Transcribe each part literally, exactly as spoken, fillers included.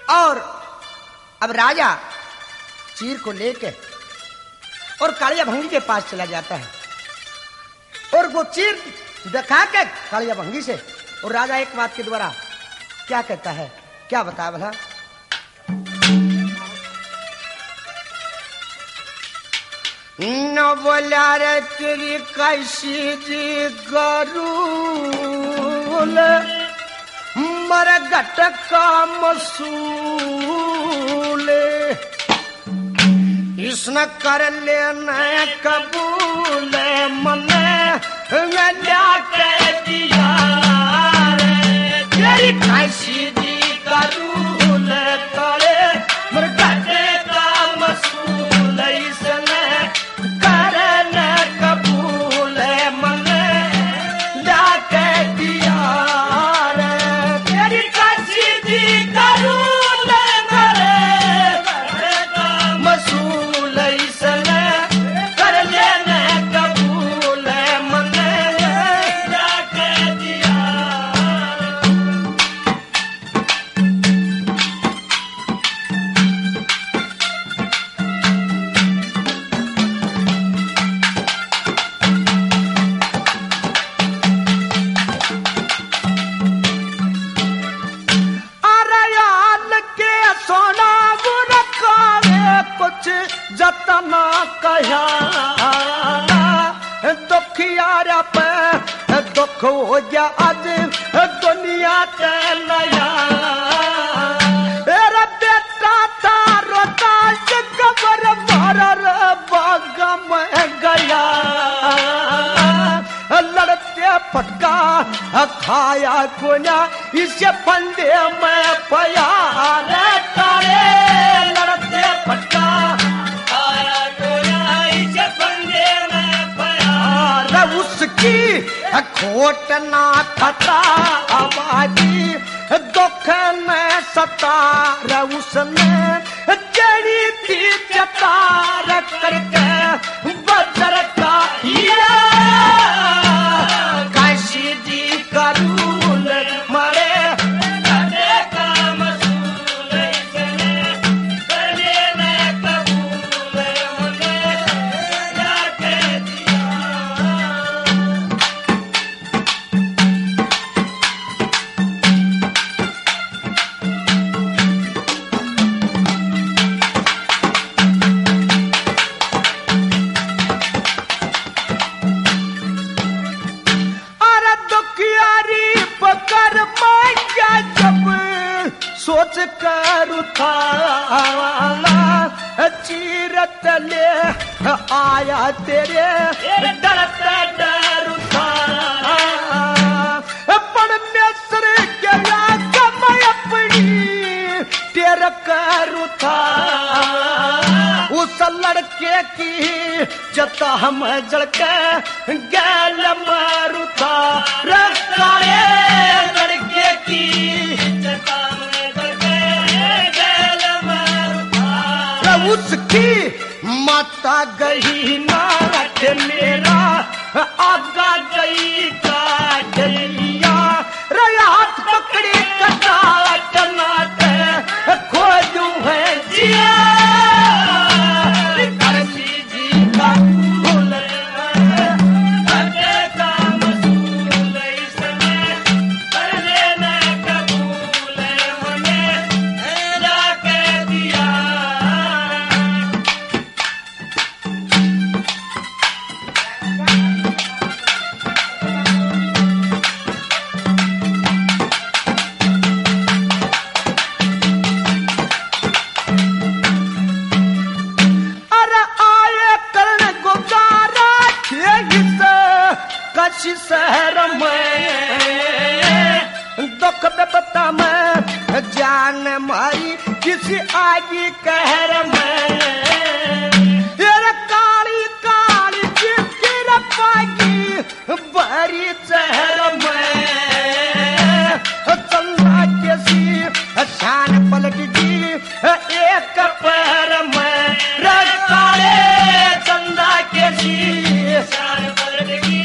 और अब राजा चीर को लेके और कालिया भंगी के पास चला जाता है और वो चीर दिखा के कालिया भंगी से, और राजा एक बात के द्वारा क्या कहता है, क्या बता भला। न बोला रे तेरी कैसी जी गरूल मर गट का मसूल इसने कर लेना कबूल मन क्या कह दिया रे तेरी कैसी जी गरूल करे मर गट का मसूल इसने करने कबूल मन क्या कह दिया रे तेरी कैसी जी गरूल करे मसूल इसने कर लेने कबूल मन क्या कह दिया। सोना बुरकावे कुछ जतना कहा दुखियारा पे दुख हो जा आज दुनिया ते नया तेरा बेटा तारो ताज कबर भर बाग में गया लड़ते पटका खाया कोना इसे फंदे में पया रे तारे लड़ते पटका खाया कोना इसे फंदे में पया रे उसकी खोट ना खता आबादी दुख में सता रे उसने चढ़ी थी चतार करके बजर का हीरा काशी जी करूल मरे गटे का मसूल इसने कर लेने कबूल मुझे क्या कह दिया। सोच कर उठाला चीरत ले आया तेरे डरते डर उठाला परमेश्वर के लाग मैं अपनी तेर कर उठाला उस लड़के की जता हम जड़के गैल मारुता रखाए लड़के की जता उसकी माता गई नारक मेरा आगा गई काटलिया हाथ पकड़ी कटा टनाटे खोजू है जिया काशी जी का फूल का मसूल इसने कर लेना कबूल मने क्या कह दिया। काशी शहर में दुख बेपता में जान मारी किसी आगी कहर में तेरे काली काली गिर पागी बहरी शहर में चंदा कैसी शान पलट दी एक पैर में रकाले चंदा कैसी शान पलट दी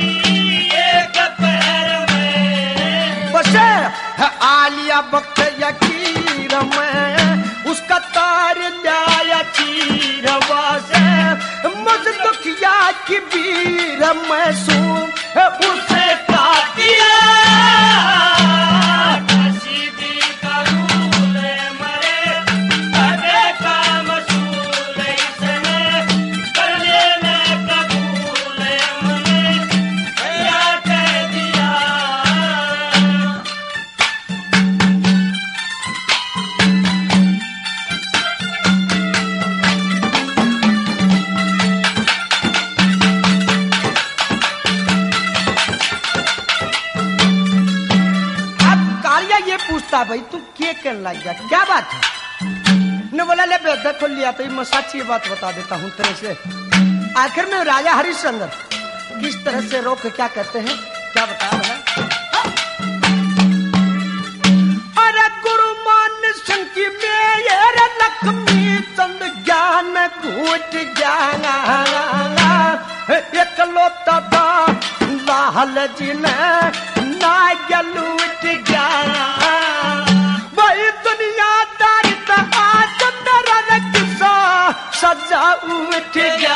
आलिया बख्त यकीर में उसका तार लाया चीरवा से मुझ दुखिया की वीर मैसूम उसे काटिया भाई तू क्या कर लग गया, क्या बात है? ने बोला ले बेद खोल लिया तो मैं सच्ची बात बता देता हूँ तेरे से। आखिर में राजा हरिश्चंद्र किस तरह से रोक क्या कहते हैं, क्या बताया बोला? अरे गुरु मान सिंह की मेरे लक्ष्मी चंद ज्ञान घूट जाना एक लोटा था लाल जी ने ना लूट गया वही दुनियादारी तो आज मेरा किस्सा सजा उठ गया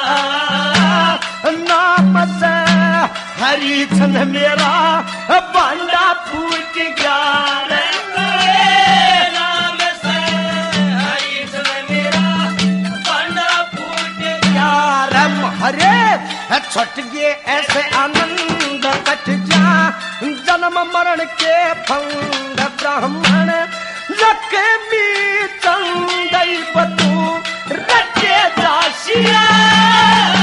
नाम से हरिचंद मेरा बांडा फूट गया नाम से हरिचंद मेरा बांडा फूट गया रम हरे छट गए ऐसे आनंद कट जा जन्म मरण के फंग ब्राह्मण लक्ष्मी चंदई बतू रचे दासिया